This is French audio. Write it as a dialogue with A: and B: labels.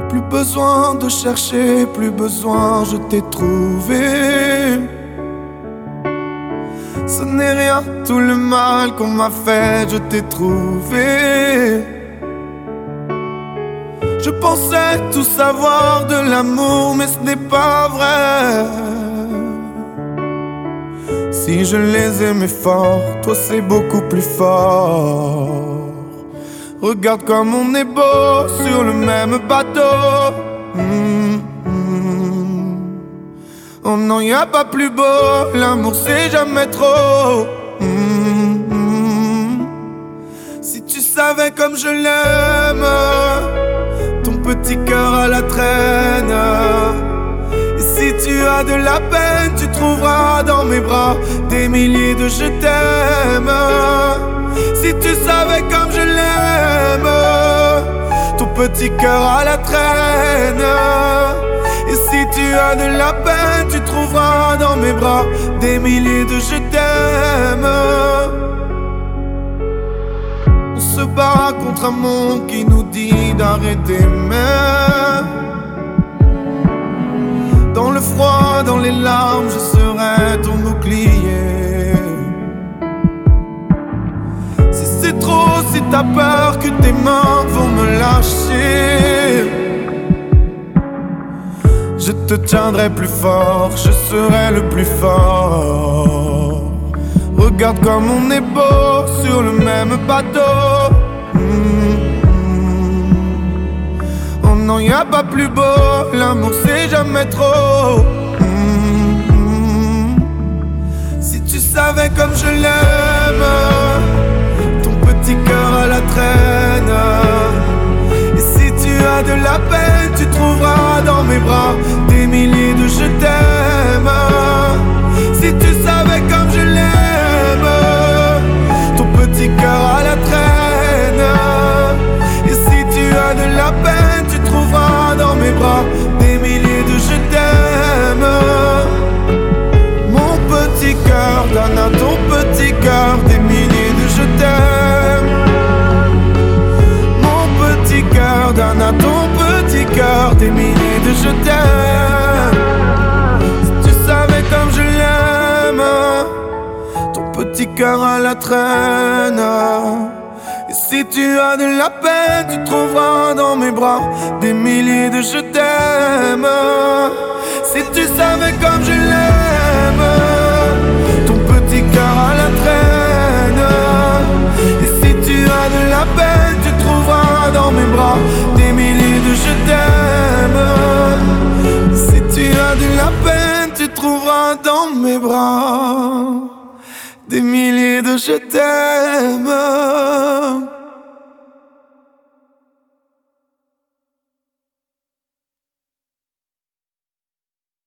A: Plus besoin de chercher, plus besoin, je t'ai trouvé. Ce n'est rien, tout le mal qu'on m'a fait, je t'ai trouvé. Je pensais tout savoir de l'amour, mais ce n'est pas vrai. Si je les aimais fort, toi c'est beaucoup plus fort. Regarde comme on est beau sur le même bateau. Oh non, y a pas plus beau, l'amour c'est jamais trop. Si tu savais comme je l'aime, ton petit cœur à la traîne. Et si tu as de la peine, tu trouveras dans mes bras des milliers de je t'aime. Si tu savais comme je l'aime, ton petit cœur à la traîne. Et si tu as de la peine, tu trouveras dans mes bras des milliers de je t'aime. On se bat contre un monde qui nous dit d'arrêter, mais dans le froid, dans les larmes, je serai ton bouclier. Si c'est trop, si t'as peur que tes mains vont me lâcher, je te tiendrai plus fort, je serai le plus fort. Regarde comme on est beau sur le même bateau. Oh non, y a pas plus beau, l'amour c'est jamais trop. Si tu savais comme je l'aime, ton petit cœur à la traîne. Et si tu as de la peine, tu trouveras dans mes bras des milliers de je t'aime. Si tu savais comme je l'aime, ton petit cœur à la traîne. Et si tu as de la peine, tu trouveras dans mes bras des milliers de je t'aime. Mon petit cœur donne à ton petit cœur des milliers de je t'aime. Mon petit cœur donne à ton petit cœur des milliers de je t'aime. Si tu savais comme je l'aime, ton petit cœur à la traîne. Et si tu as de la peine, tu trouveras dans mes bras des milliers de je t'aime. Si tu savais comme je l'aime, ton petit cœur à la traîne. Et si tu as de la peine, tu trouveras dans mes bras des milliers de je t'aime. Si tu as de la peine, tu trouveras dans mes bras des milliers de je t'aime.